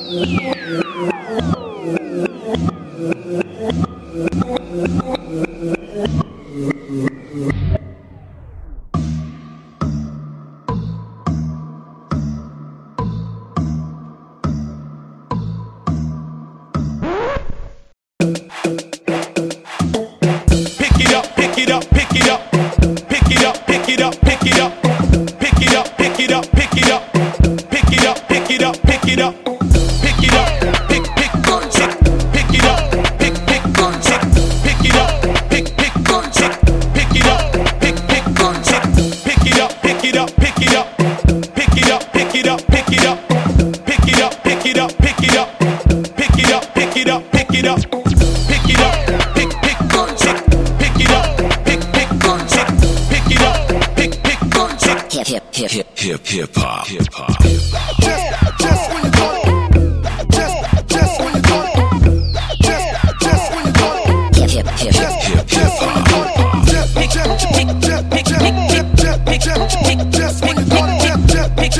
Hip hop. Just when you thought it. Just when you thought it. Just when you thought it. Hip hop. Just when you thought it. Just when you thought it. Just when you thought it.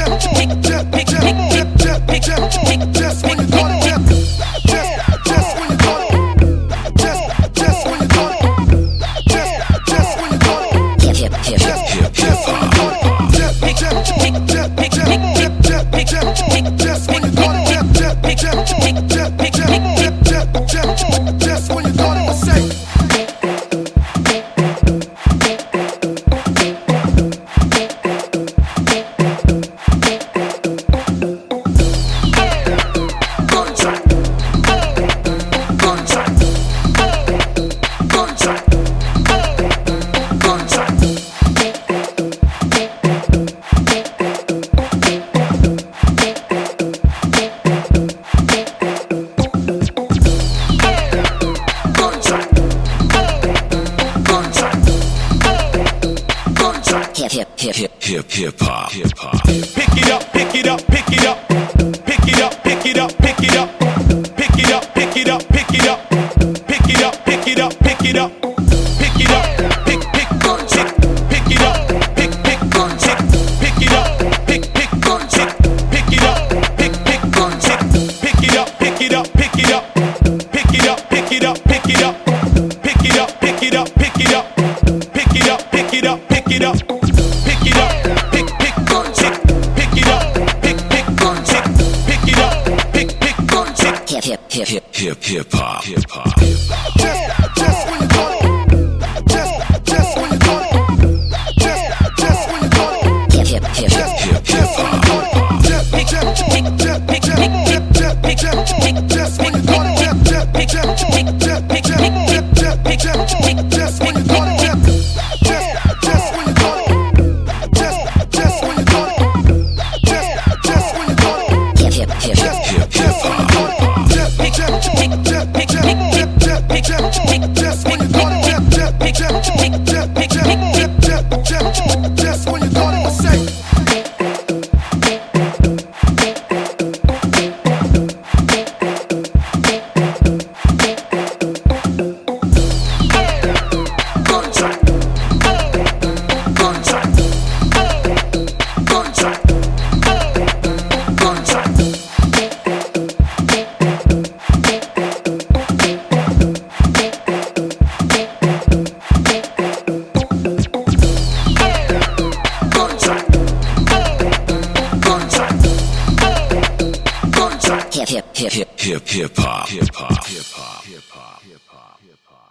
Just when you thought it. Hip hop. Pick it up, pick it up, pick it up. Pick it up, pick it up, pick it up. Pick it up, pick it up, pick it up. Pick it up, pick it up, pick it up. Pick it up, pick on chick. Pick it up, pick on chick. Pick it up, pick on chick. Pick it up, pick on chick. Pick it up, pick it up, pick it up. Pick it up, pick it up, pick it up. Pick it up, pick it up, pick it up. Pick it up, pick it up, pick it up. Pick it up, pick on chick. Pick it up, pick on chick. Pick it up, pick on chick. Hip hop. Just when you thought it. Just when you thought it. Just when you thought it. Hip hop. Just when you thought it. Just when you thought it. Just when you thought it. Just when you thought it. Hip hop.